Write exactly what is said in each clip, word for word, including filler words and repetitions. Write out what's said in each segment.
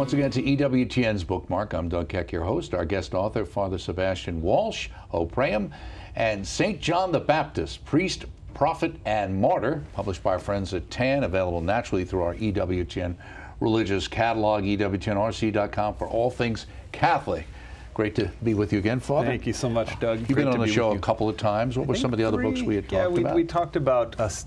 once again to E W T N's Bookmark. I'm Doug Keck, your host. Our guest author, Father Sebastian Walsh, O Praeum, and Saint John the Baptist, Priest, Prophet, and Martyr, published by our friends at T A N, available naturally through our E W T N religious catalog, E W T N R C dot com, for all things Catholic. Great to be with you again, Father. Thank you so much, Doug. You've Great been on to the be show with a you. couple of times. What I were think some of the other three, books we had yeah, talked we, about? we talked about uh,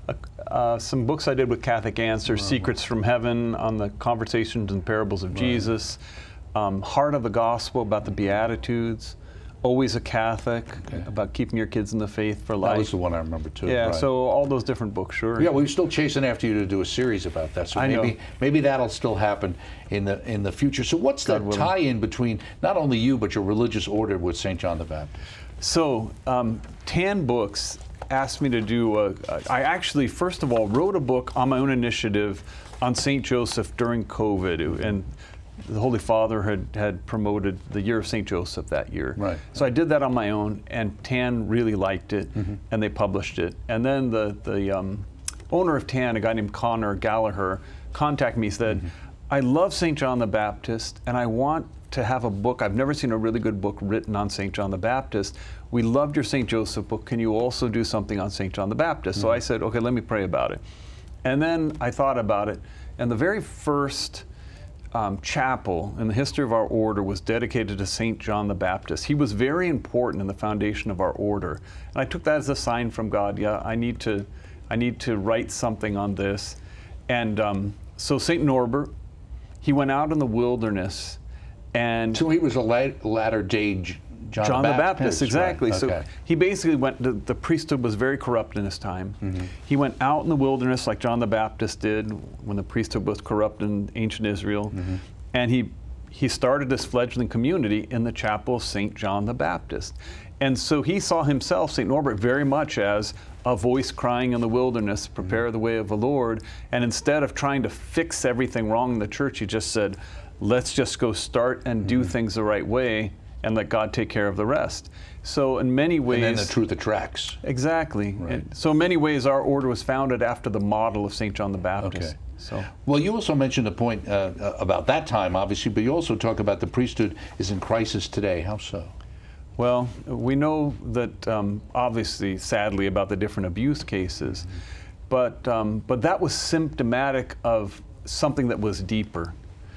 uh, some books I did with Catholic Answers, Right. Secrets from Heaven on the Conversations and Parables of Right. Jesus, um, Heart of the Gospel about the Beatitudes, Always a Catholic, Okay. about keeping your kids in the faith for life. That was the one I remember too. Yeah, right. so all those different books, sure. Yeah, we were still chasing after you to do a series about that. So I maybe know. maybe that'll still happen in the in the future. So what's the God willing. tie-in between not only you but your religious order with Saint John the Baptist? So, um, T A N Books asked me to do a, I actually, first of all, wrote a book on my own initiative on Saint Joseph during COVID. And the Holy Father had, had promoted the year of Saint Joseph that year. Right. So I did that on my own, and T A N really liked it, Mm-hmm. and they published it. And then the, the um, owner of T A N, a guy named Connor Gallagher, contacted me, said, Mm-hmm. I love Saint John the Baptist, and I want to have a book. I've never seen a really good book written on Saint John the Baptist. We loved your Saint Joseph book. Can you also do something on Saint John the Baptist? Mm-hmm. So I said, okay, let me pray about it. And then I thought about it, and the very first um, chapel in the history of our order was dedicated to Saint John the Baptist. He was very important in the foundation of our order. And I took that as a sign from God. Yeah, I need to, I need to write something on this. And um, so Saint Norbert, he went out in the wilderness, and So he was a la- latter-day J- John, John the the Baptist, exactly. Right. So Okay. he basically went, the, the priesthood was very corrupt in his time. Mm-hmm. He went out in the wilderness like John the Baptist did when the priesthood was corrupt in ancient Israel. Mm-hmm. And he, he started this fledgling community in the chapel of Saint John the Baptist. And so he saw himself, Saint Norbert, very much as a voice crying in the wilderness, prepare the way of the Lord. And instead of trying to fix everything wrong in the church, he just said, let's just go start and do things the right way and let God take care of the rest. So in many ways... And then the truth attracts. Exactly. Right. And so in many ways, our order was founded after the model of Saint John the Baptist. Okay. So. Well, you also mentioned the point uh, about that time, obviously, but you also talk about the priesthood is in crisis today. How so? Well, we know that um, obviously, sadly, about the different abuse cases, mm-hmm. but um, but that was symptomatic of something that was deeper.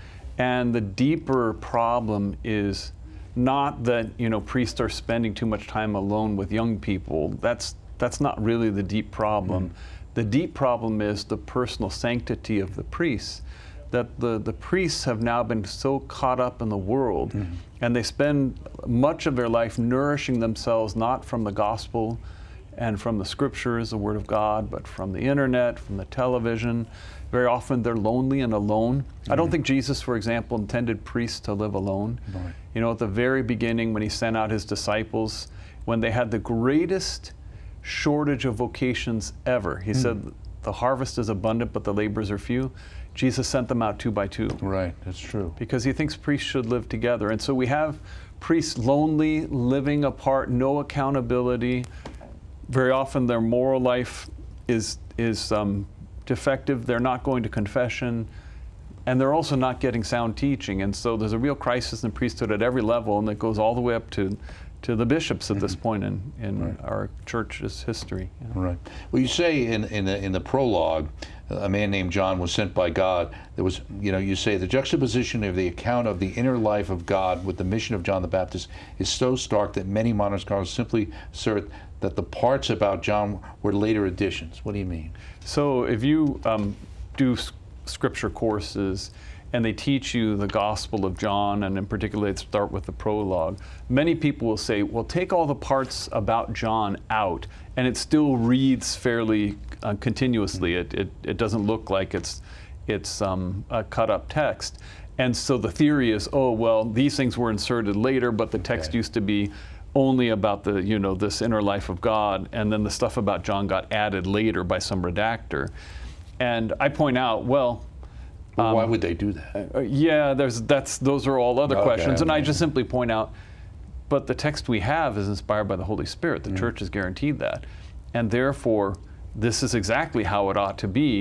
And the deeper problem is not that, you know, priests are spending too much time alone with young people. That's that's not really the deep problem. Mm-hmm. The deep problem is the personal sanctity of the priests. That the, the priests have now been so caught up in the world, mm-hmm. and they spend much of their life nourishing themselves not from the gospel and from the scriptures, the word of God, but from the internet, from the television. Very often they're lonely and alone. Mm-hmm. I don't think Jesus, for example, intended priests to live alone. Right. You know, at the very beginning when he sent out his disciples, when they had the greatest shortage of vocations ever, he mm-hmm. said, the harvest is abundant, but the laborers are few. Jesus sent them out two by two. Right, that's true. Because he thinks priests should live together. And so we have priests lonely, living apart, no accountability. Very often their moral life is, is um, defective. They're not going to confession. And they're also not getting sound teaching. And so there's a real crisis in priesthood at every level, and it goes all the way up to to the bishops at mm-hmm. this point in, in right. our church's history. You know? Right. Well, you say in, in, the, in the prologue, a man named John was sent by God. There was, you know, you say the juxtaposition of the account of the inner life of God with the mission of John the Baptist is so stark that many modern scholars simply assert that the parts about John were later additions. What do you mean? So if you um, do s- scripture courses, and they teach you the Gospel of John, and in particular they start with the prologue, many people will say, well, take all the parts about John out, and it still reads fairly uh, continuously. It, it, it doesn't look like it's, it's um, a cut-up text. And so the theory is, oh, well, these things were inserted later, but the text Okay. used to be only about the, you know, this inner life of God, and then the stuff about John got added later by some redactor. And I point out, well, Well, why Um, would they do that? Uh, yeah, there's that's those are all other Okay, questions, and I okay. just simply point out. But the text we have is inspired by the Holy Spirit. The Mm. Church has guaranteed that, and therefore, this is exactly how it ought to be.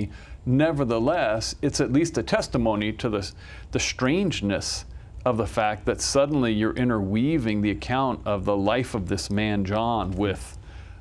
nevertheless, it's at least a testimony to the, the strangeness of the fact that suddenly you're interweaving the account of the life of this man, John, with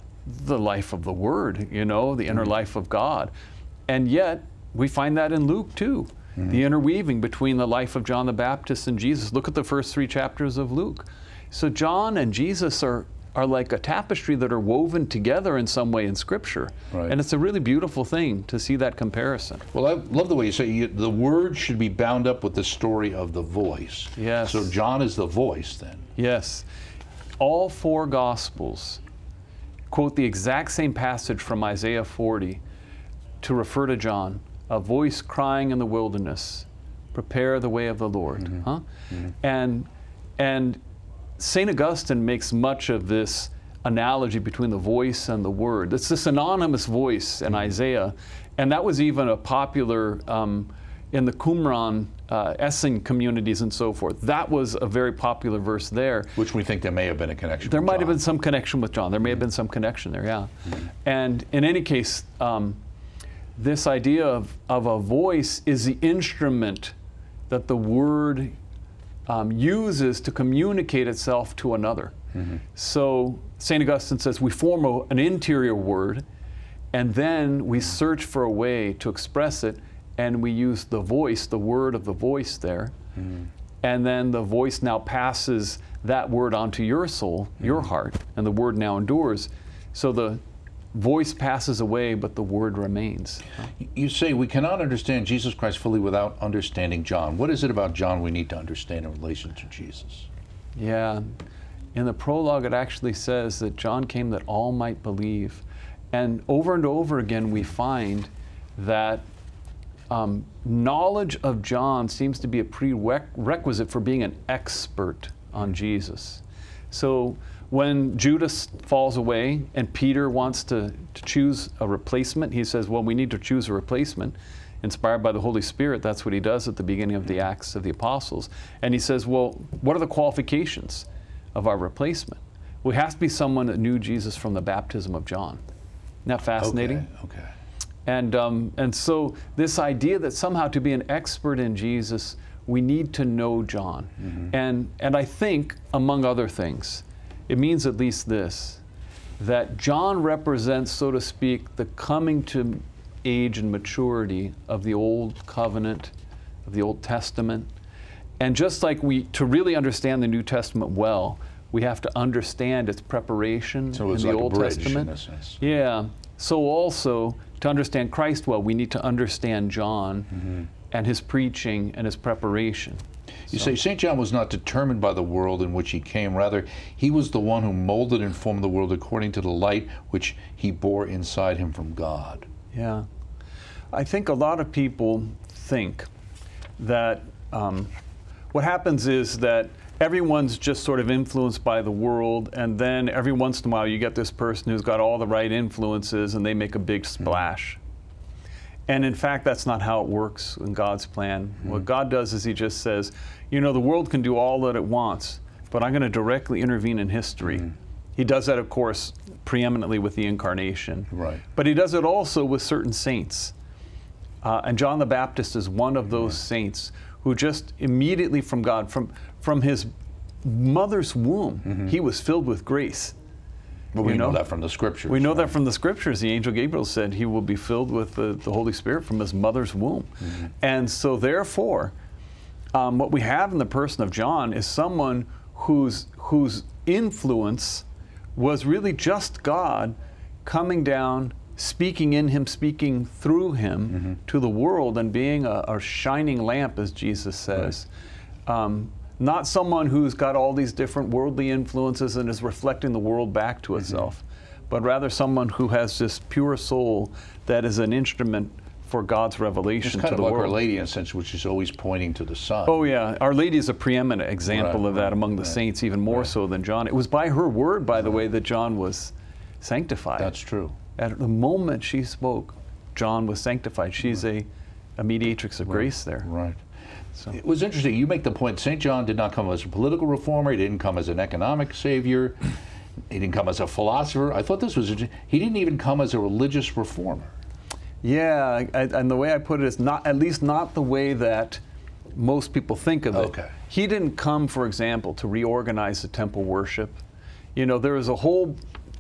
the life of the Word, you know, the inner mm-hmm. life of God. And yet, we find that in Luke too, mm-hmm. the interweaving between the life of John the Baptist and Jesus. Look at the first three chapters of Luke. So John and Jesus are, are like a tapestry that are woven together in some way in Scripture. Right. And it's a really beautiful thing to see that comparison. Well, I love the way you say you, the Word should be bound up with the story of the voice. Yes. So John is the voice then. Yes. All four Gospels quote the exact same passage from Isaiah forty to refer to John. A voice crying in the wilderness, prepare the way of the Lord. Mm-hmm. Huh? Mm-hmm. And, and Saint Augustine makes much of this analogy between the voice and the Word. It's this anonymous voice in mm-hmm. Isaiah, and that was even a popular um, in the Qumran uh, Essene communities and so forth. That was a very popular verse there. Which we think there may have been a connection There with might John. have been some connection with John. There may mm-hmm. have been some connection there, yeah. Mm-hmm. And in any case, um, this idea of, of a voice is the instrument that the Word um, uses to communicate itself to another. Mm-hmm. So Saint Augustine says we form a, an interior word, and then we search for a way to express it, and we use the voice, the word of the voice there, mm-hmm. and then the voice now passes that word onto your soul, mm-hmm. your heart, and the word now endures. So the voice passes away, but the word remains. You say we cannot understand Jesus Christ fully without understanding John. What is it about John we need to understand in relation to Jesus? Yeah. In the prologue, it actually says that John came that all might believe. And over and over again, we find that um, knowledge of John seems to be a prerequisite for being an expert on Jesus. So when Judas falls away and Peter wants to, to choose a replacement, he says, well, we need to choose a replacement. Inspired by the Holy Spirit, that's what he does at the beginning of the Acts of the Apostles. And he says, well, what are the qualifications of our replacement? Well, it has to be someone that knew Jesus from the baptism of John. Isn't that fascinating? Okay, okay. And, um, and so this idea that somehow to be an expert in Jesus, we need to know John. Mm-hmm. And, and I think, among other things, it means at least this, that John represents, so to speak, the coming to age and maturity of the Old Covenant, of the Old Testament. And just like we, to really understand the New Testament well, we have to understand its preparation so it's in the like Old a bridge, Testament. in a sense. Yeah. So also, to understand Christ well, we need to understand John mm-hmm. and his preaching and his preparation. You so. say Saint John was not determined by the world in which he came. Rather, he was the one who molded and formed the world according to the light which he bore inside him from God. Yeah. I think a lot of people think that um, what happens is that everyone's just sort of influenced by the world, and then every once in a while you get this person who's got all the right influences and they make a big splash. Mm-hmm. And in fact, that's not how it works in God's plan. Mm-hmm. What God does is he just says, you know, the world can do all that it wants, but I'm going to directly intervene in history. Mm-hmm. He does that, of course, preeminently with the incarnation. Right. But he does it also with certain saints. Uh, and John the Baptist is one of those right. saints who just immediately from God, from, from his mother's womb, mm-hmm. he was filled with grace. Well, we you know? know that from the Scriptures. We know right? that from the Scriptures. The angel Gabriel said he will be filled with the, the Holy Spirit from his mother's womb. Mm-hmm. And so therefore, um, what we have in the person of John is someone whose, whose influence was really just God coming down, speaking in him, speaking through him mm-hmm. to the world, and being a, a shining lamp, as Jesus says. Right. Um, not someone who's got all these different worldly influences and is reflecting the world back to itself, mm-hmm. but rather someone who has this pure soul that is an instrument for God's revelation it's kind to of the like world. Our Lady, in a sense, which is always pointing to the sun. Oh yeah, Our Lady is a preeminent example right, of that right, among the right, saints, even more right. so than John. It was by her word, by the way, that John was sanctified. That's true. At the moment she spoke, John was sanctified. She's right. a, a mediatrix of right. grace there. Right. So. It was interesting. You make the point, Saint John did not come as a political reformer. He didn't come as an economic savior. He didn't come as a philosopher. I thought this was interesting. He didn't even come as a religious reformer. Yeah, I, and the way I put it is not, at least not the way that most people think of it. Okay. He didn't come, for example, to reorganize the temple worship. You know, there was a whole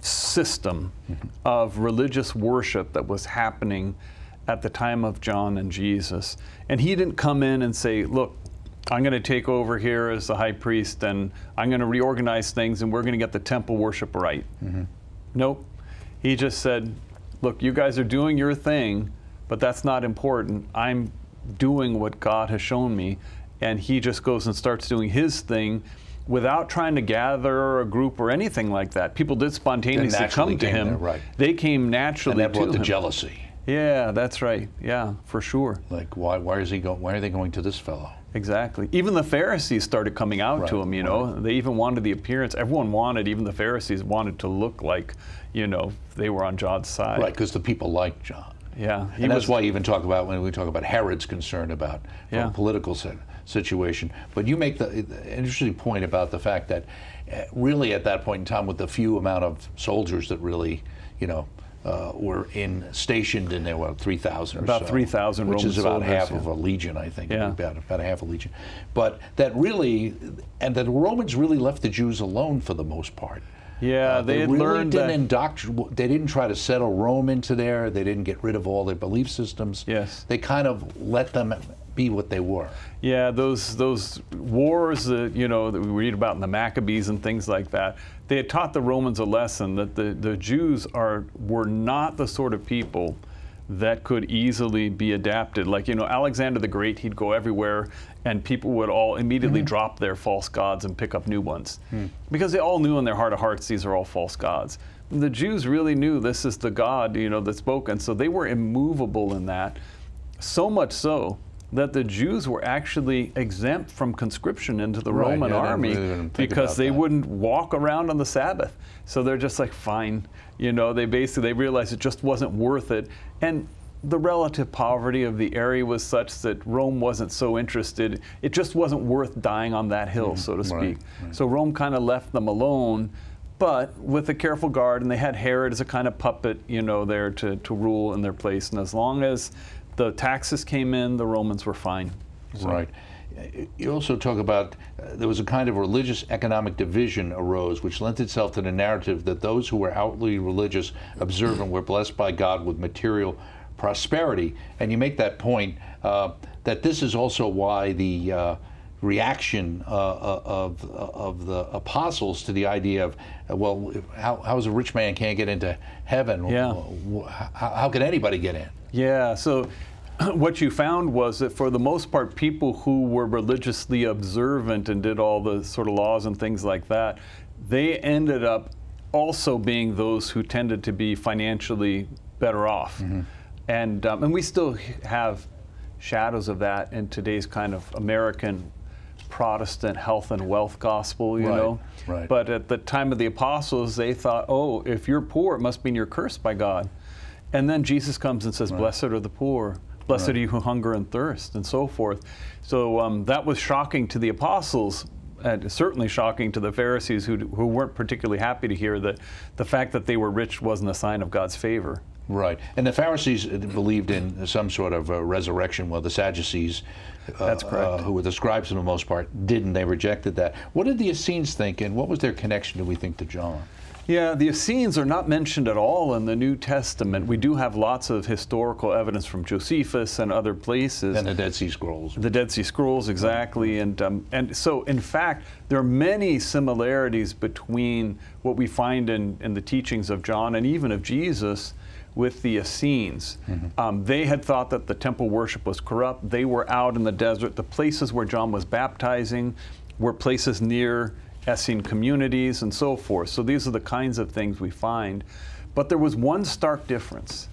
system mm-hmm. of religious worship that was happening at the time of John and Jesus. And he didn't come in and say, look, I'm going to take over here as the high priest and I'm going to reorganize things and we're going to get the temple worship right. Mm-hmm. Nope. He just said, look, you guys are doing your thing, but that's not important. I'm doing what God has shown me. And he just goes and starts doing his thing without trying to gather a group or anything like that. People did spontaneously come to him. There, right. They came naturally to him. And that brought the jealousy. Yeah, that's right. Yeah, for sure. Like, why, why is he going? Why are they going to this fellow? Exactly. Even the Pharisees started coming out right, to him, you know. right. They even wanted the appearance. Everyone wanted, even the Pharisees wanted to look like, you know, they were on John's side. Right, because the people liked John. Yeah. And that's why you even talk about, when we talk about Herod's concern about yeah. a political situation. But you make the, the interesting point about the fact that uh, really at that point in time, with the few amount of soldiers that really, you know, Uh, were in stationed in there, what, three thousand or about so. About three thousand Which Roman is about soldiers, half yeah. of a legion, I think. Yeah. About, about a half a legion. But that really, and the Romans really left the Jews alone for the most part. Yeah, uh, they, they had really learned didn't that. indoctr- They didn't try to settle Rome into there. They didn't get rid of all their belief systems. Yes. They kind of let them be what they were. Yeah, those those wars that, you know, that we read about in the Maccabees and things like that, they had taught the Romans a lesson that the, the Jews are were not the sort of people that could easily be adapted. Like, you know, Alexander the Great, he'd go everywhere and people would all immediately mm-hmm. drop their false gods and pick up new ones. Mm. Because they all knew in their heart of hearts these are all false gods. The Jews really knew this is the God, you know, that's spoken, so they were immovable in that. So much so that the Jews were actually exempt from conscription into the right, Roman yeah, army really because they that. wouldn't walk around on the Sabbath. So they're just like, fine. You know, they basically, they realized it just wasn't worth it. And the relative poverty of the area was such that Rome wasn't so interested. It just wasn't worth dying on that hill, mm, so to speak. Right, right. So Rome kind of left them alone, but with a careful guard, and they had Herod as a kind of puppet, you know, there to, to rule in their place. And as long as the taxes came in, the Romans were fine. So. Right. You also talk about uh, there was a kind of religious economic division arose, which lent itself to the narrative that those who were outwardly religious, observant, were blessed by God with material prosperity. And you make that point uh, that this is also why the uh, reaction uh, of of the apostles to the idea of, uh, well, how, how is a rich man can't get into heaven? Yeah. How, how can anybody get in? Yeah. So what you found was that for the most part, people who were religiously observant and did all the sort of laws and things like that, they ended up also being those who tended to be financially better off. Mm-hmm. And um, and we still have shadows of that in today's kind of American Protestant health and wealth gospel, you right, know. Right. But at the time of the apostles, they thought, oh, if you're poor, it must mean you're cursed by God. And then Jesus comes and says, right. Blessed are the poor, blessed right. are you who hunger and thirst, and so forth. So um, that was shocking to the apostles, and certainly shocking to the Pharisees, who who weren't particularly happy to hear that the fact that they were rich wasn't a sign of God's favor. Right. And the Pharisees believed in some sort of uh, resurrection, while the Sadducees, uh, That's correct. Uh, who were the scribes for the most part, didn't. They rejected that. What did the Essenes think, and what was their connection, do we think, to John? Yeah, the Essenes are not mentioned at all in the New Testament. We do have lots of historical evidence from Josephus and other places. And the Dead Sea Scrolls. The Dead Sea Scrolls, exactly. And, um, and so, in fact, there are many similarities between what we find in, in the teachings of John and even of Jesus with the Essenes. Mm-hmm. Um, they had thought that the temple worship was corrupt. They were out in the desert. The places where John was baptizing were places near Essene communities and so forth. So these are the kinds of things we find. But there was one stark difference.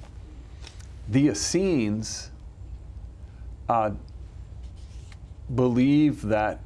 The Essenes uh, believed that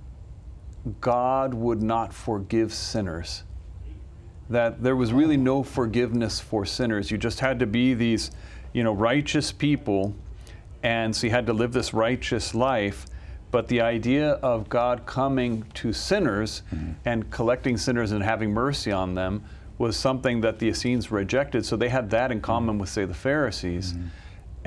God would not forgive sinners, that there was really no forgiveness for sinners. You just had to be these, you know, righteous people, and so you had to live this righteous life. But the idea of God coming to sinners mm-hmm. and collecting sinners and having mercy on them was something that the Essenes rejected. So they had that in common mm-hmm. with, say, the Pharisees. Mm-hmm.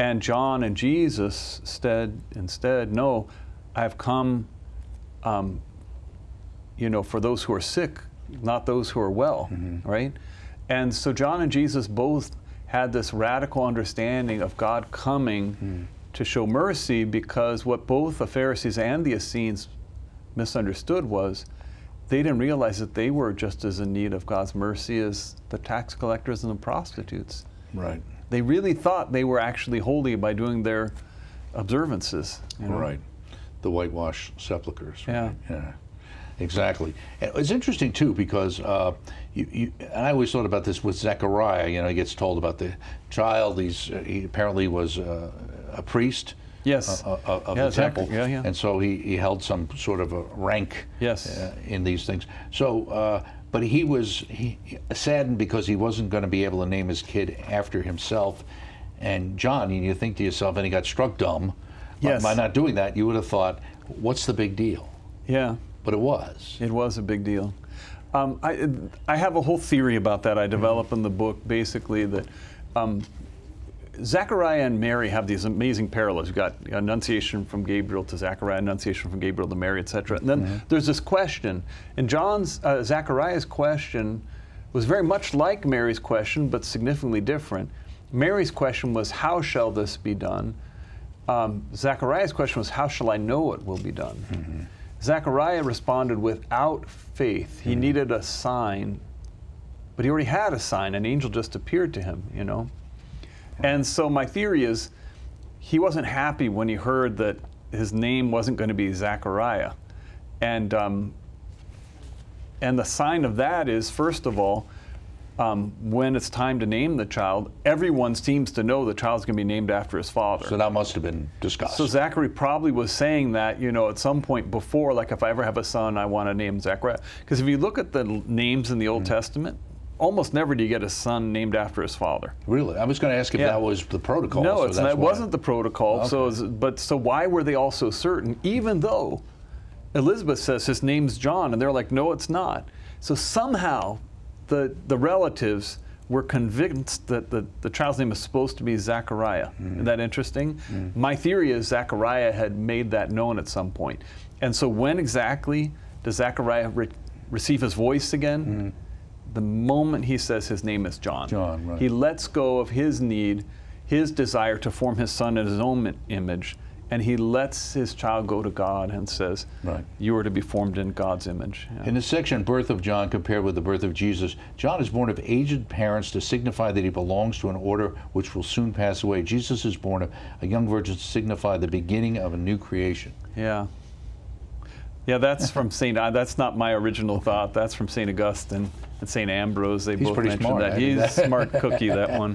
And John and Jesus instead, instead, no, I have come, um, you know, for those who are sick, not those who are well, mm-hmm. right? And so John and Jesus both had this radical understanding of God coming mm. to show mercy, because what both the Pharisees and the Essenes misunderstood was they didn't realize that they were just as in need of God's mercy as the tax collectors and the prostitutes. Right. They really thought they were actually holy by doing their observances. You know? Right. The whitewashed sepulchres. Right? Yeah. Yeah. Exactly. And it's interesting too, because uh, you, you, and I always thought about this with Zechariah. You know, he gets told about the child. He's uh, he apparently was uh, a priest. Yes. Uh, uh, of yeah, the temple. Yeah, yeah. And so he, he held some sort of a rank. Yes. Uh, in these things. So, uh, but he was he, saddened because he wasn't going to be able to name his kid after himself. And John, and you think to yourself, and he got struck dumb yes. by, by not doing that. You would have thought, what's the big deal? Yeah. But it was. It was a big deal. Um, I, I have a whole theory about that I develop mm-hmm. in the book, basically, that um, Zechariah and Mary have these amazing parallels. You've got Annunciation from Gabriel to Zechariah, Annunciation from Gabriel to Mary, et cetera. And then mm-hmm. there's this question. And John's, uh, Zechariah's question was very much like Mary's question, but significantly different. Mary's question was, how shall this be done? Um, Zechariah's question was, how shall I know it will be done? Mm-hmm. Zechariah responded without faith. He mm-hmm. needed a sign, but he already had a sign. An angel just appeared to him, you know. And so my theory is he wasn't happy when he heard that his name wasn't going to be Zechariah. And, um, and the sign of that is, first of all, Um, when it's time to name the child, everyone seems to know the child's going to be named after his father. So that must have been discussed. So Zachary probably was saying that, you know, at some point before, like, if I ever have a son, I want to name Zechariah. Because if you look at the names in the Old mm-hmm. Testament, almost never do you get a son named after his father. Really? I was going to ask if yeah. that was the protocol. No, so it's that's not, it why. wasn't the protocol. Okay. So, it's, but so why were they all so certain? Even though Elizabeth says his name's John, and they're like, no, it's not. So somehow the the relatives were convinced that the, the child's name is supposed to be Zechariah. Mm. Isn't that interesting? Mm. My theory is Zechariah had made that known at some point. And so when exactly does Zechariah re receive his voice again? Mm. The moment he says his name is John. John, right. He lets go of his need, his desire to form his son in his own image, and he lets his child go to God and says, right. you are to be formed in God's image. Yeah. In this section, Birth of John compared with the birth of Jesus, John is born of aged parents to signify that he belongs to an order which will soon pass away. Jesus is born of a young virgin to signify the beginning of a new creation. Yeah. Yeah, that's from Saint Uh, that's not my original thought. That's from Saint Augustine and Saint Ambrose. They He's both pretty mentioned smart, that. I mean, He's a smart cookie, that one.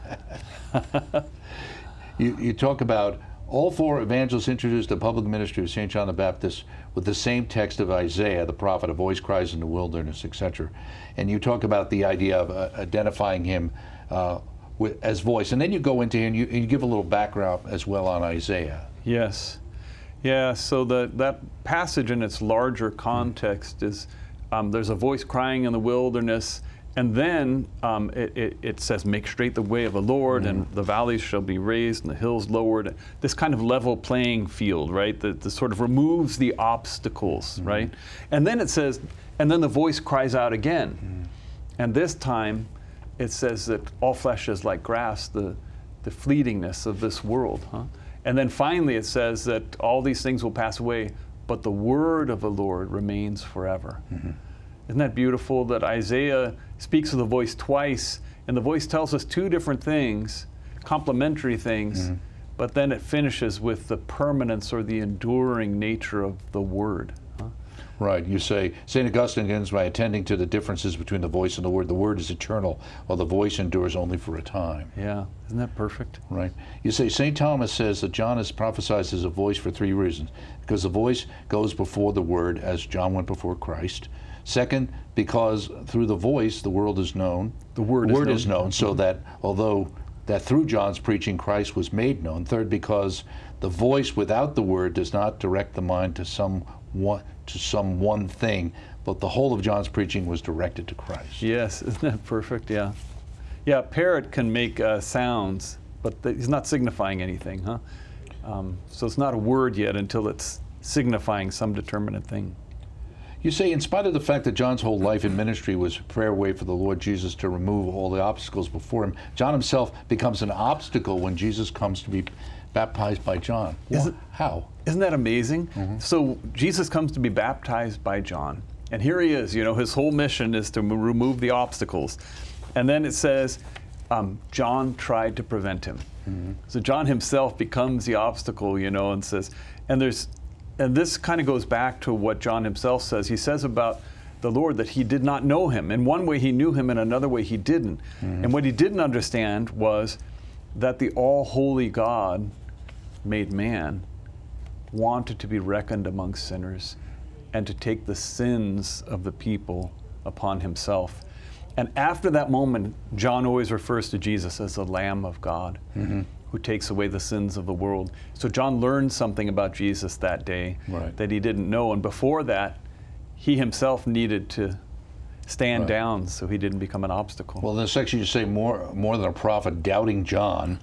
you, you talk about all four evangelists introduced the public ministry of Saint John the Baptist with the same text of Isaiah, the prophet, a voice cries in the wilderness, et cetera. And you talk about the idea of uh, identifying him uh, with, as voice. And then you go into him and you, and you give a little background as well on Isaiah. Yes. Yeah, so the, that passage in its larger context is um, there's a voice crying in the wilderness, and then um, it, it, it says, make straight the way of the Lord, mm. and the valleys shall be raised and the hills lowered. This kind of level playing field, right, that, that sort of removes the obstacles, mm. right? And then it says, and then the voice cries out again. Mm. And this time it says that all flesh is like grass, the, the fleetingness of this world, huh? And then finally it says that all these things will pass away, but the word of the Lord remains forever. Mm-hmm. Isn't that beautiful that Isaiah speaks of the voice twice, and the voice tells us two different things, complementary things, mm-hmm. but then it finishes with the permanence or the enduring nature of the word. Huh? Right. You say, Saint Augustine begins by attending to the differences between the voice and the word. The word is eternal, while the voice endures only for a time. Yeah. Isn't that perfect? Right. You say, Saint Thomas says that John is prophesied as a voice for three reasons. Because the voice goes before the word, as John went before Christ. Second, because through the voice the world is known. The word, the word is, is known, so that although that through John's preaching Christ was made known. Third, because the voice without the word does not direct the mind to some one, to some one thing, but the whole of John's preaching was directed to Christ. Yes, isn't that perfect? Yeah. Yeah, a parrot can make uh, sounds, but the, he's not signifying anything, huh? Um, so it's not a word yet until it's signifying some determinate thing. You say, in spite of the fact that John's whole life and ministry was a prayer way for the Lord Jesus to remove all the obstacles before him, John himself becomes an obstacle when Jesus comes to be baptized by John. Is it, How? Isn't that amazing? Mm-hmm. So Jesus comes to be baptized by John. And here he is, you know, his whole mission is to m- remove the obstacles. And then it says, um, John tried to prevent him. Mm-hmm. So John himself becomes the obstacle, you know, and says, and there's, and this kind of goes back to what John himself says. He says about the Lord that he did not know him. In one way he knew him, in another way he didn't. Mm-hmm. And what he didn't understand was that the all-holy God made man wanted to be reckoned among sinners and to take the sins of the people upon himself. And after that moment, John always refers to Jesus as the Lamb of God, mm-hmm. who takes away the sins of the world. So John learned something about Jesus that day right. that he didn't know. And before that, he himself needed to stand right. down so he didn't become an obstacle. Well, in this section you say more more than a prophet, doubting John.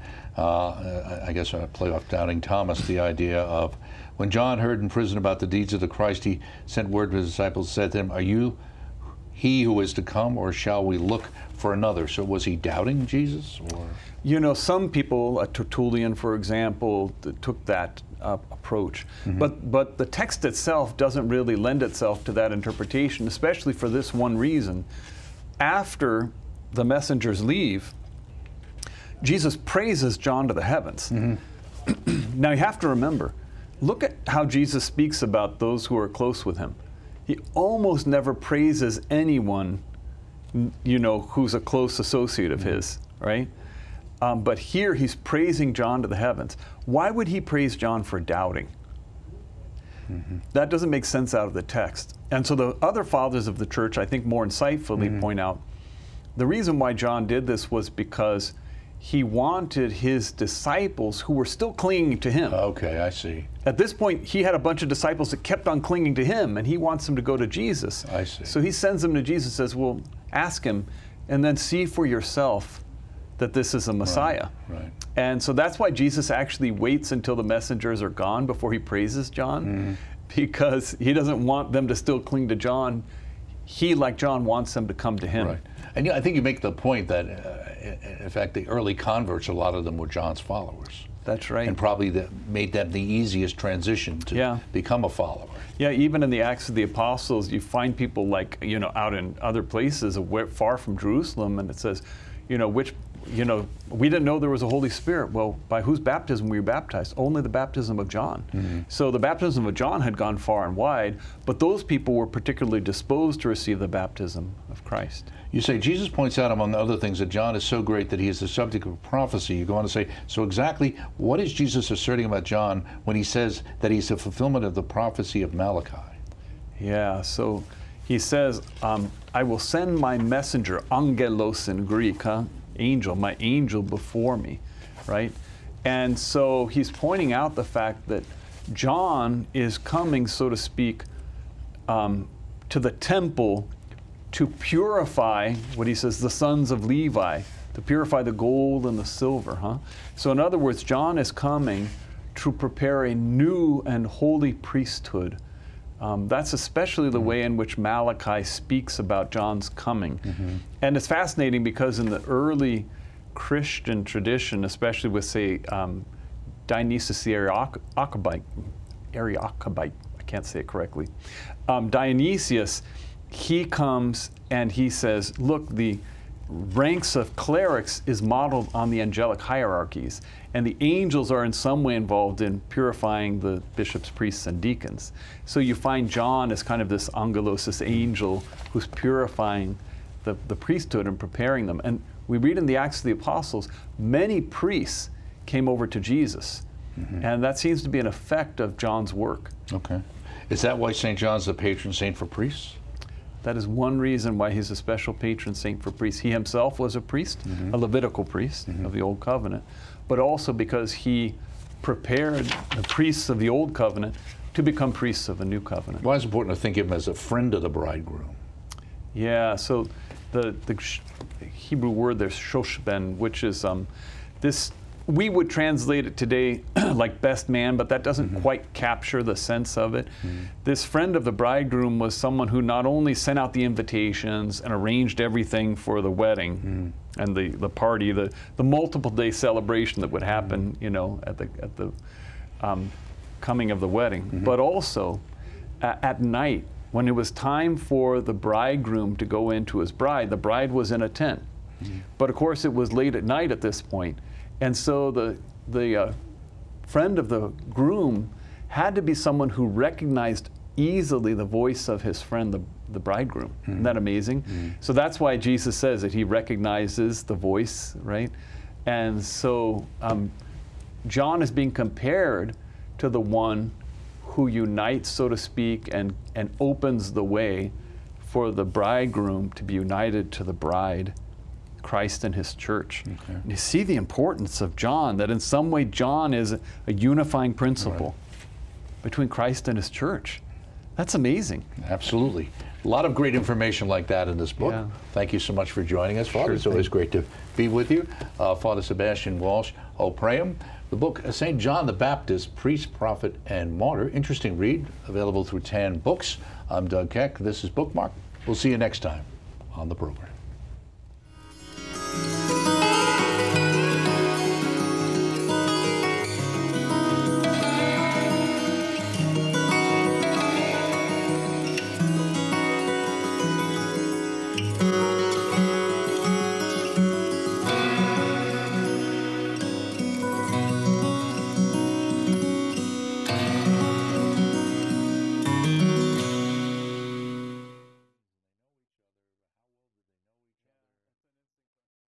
Uh, I guess I play off doubting Thomas, the idea of when John heard in prison about the deeds of the Christ, he sent word to his disciples, said to them, "Are you he who is to come, or shall we look for another?" So was he doubting Jesus? Or You know, some people, uh, Tertullian, for example, th- took that uh, approach. Mm-hmm. But but the text itself doesn't really lend itself to that interpretation, especially for this one reason. After the messengers leave, Jesus praises John to the heavens. Mm-hmm. Now you have to remember, look at how Jesus speaks about those who are close with him. He almost never praises anyone, you know, who's a close associate of mm-hmm. his, right? Um, but here he's praising John to the heavens. Why would he praise John for doubting? Mm-hmm. That doesn't make sense out of the text. And so the other fathers of the church, I think more insightfully, mm-hmm. point out the reason why John did this was because he wanted his disciples who were still clinging to him. Okay, I see. At this point, he had a bunch of disciples that kept on clinging to him, and he wants them to go to Jesus. I see. So he sends them to Jesus, says, well, ask him, and then see for yourself that this is a Messiah. Right, right. And so that's why Jesus actually waits until the messengers are gone before he praises John, mm. because he doesn't want them to still cling to John. He, like John, wants them to come to him. Right. And yeah, I think you make the point that, uh, in fact, the early converts, a lot of them were John's followers. That's right. And probably that made them the easiest transition to yeah. become a follower. Yeah, even in the Acts of the Apostles, you find people like, you know, out in other places far from Jerusalem, and it says, you know, which, you know, we didn't know there was a Holy Spirit. Well, by whose baptism were you baptized? Only the baptism of John. Mm-hmm. So the baptism of John had gone far and wide, but those people were particularly disposed to receive the baptism of Christ. You say Jesus points out, among other things, that John is so great that he is the subject of prophecy. You go on to say, so exactly what is Jesus asserting about John when he says that he's the fulfillment of the prophecy of Malachi? Yeah, so he says, um, I will send my messenger, angelos in Greek, huh? Angel, my angel before me, right? And so he's pointing out the fact that John is coming, so to speak, um, to the temple to purify, what he says, the sons of Levi, to purify the gold and the silver, huh? So in other words, John is coming to prepare a new and holy priesthood. Um, that's especially the mm-hmm. way in which Malachi speaks about John's coming. Mm-hmm. And it's fascinating because in the early Christian tradition, especially with, say, um, Dionysius the Areopagite, Areopagite, I can't say it correctly, um, Dionysius, he comes and he says, look, the ranks of clerics is modeled on the angelic hierarchies, and the angels are in some way involved in purifying the bishops, priests, and deacons. So you find John as kind of this angelos, this angel who's purifying the, the priesthood and preparing them. And we read in the Acts of the Apostles, many priests came over to Jesus. Mm-hmm. And that seems to be an effect of John's work. Okay. Is that why Saint John's the patron saint for priests? That is one reason why he's a special patron saint for priests. He himself was a priest, mm-hmm. a Levitical priest mm-hmm. of the Old Covenant, but also because he prepared the priests of the Old Covenant to become priests of the New Covenant. Why is it important to think of him as a friend of the bridegroom? Yeah, so the, the Hebrew word there's shoshben, which is um, this we would translate it today like best man, but that doesn't Mm-hmm. quite capture the sense of it. Mm-hmm. This friend of the bridegroom was someone who not only sent out the invitations and arranged everything for the wedding Mm-hmm. and the, the party, the, the multiple day celebration that would happen, you know, at the, at the um, coming of the wedding, Mm-hmm. but also a- at night, when it was time for the bridegroom to go into his bride, the bride was in a tent. Mm-hmm. But of course, it was late at night at this point. And so the, the uh, friend of the groom had to be someone who recognized easily the voice of his friend, the, the bridegroom. Mm-hmm. Isn't that amazing? Mm-hmm. So that's why Jesus says that he recognizes the voice, right? And so um, John is being compared to the one who unites, so to speak, and, and opens the way for the bridegroom to be united to the bride, Christ and his church. Okay. And you see the importance of John, that in some way John is a, a unifying principle right. between Christ and his church. That's amazing. Absolutely. A lot of great information like that in this book. Yeah. Thank you so much for joining us, Father. Sure It's always thing. great to be with you. Uh, Father Sebastian Walsh, O Praeum. The book, Saint John the Baptist, Priest, Prophet, and Martyr. Interesting read, available through Tan Books. I'm Doug Keck. This is Bookmark. We'll see you next time on the program.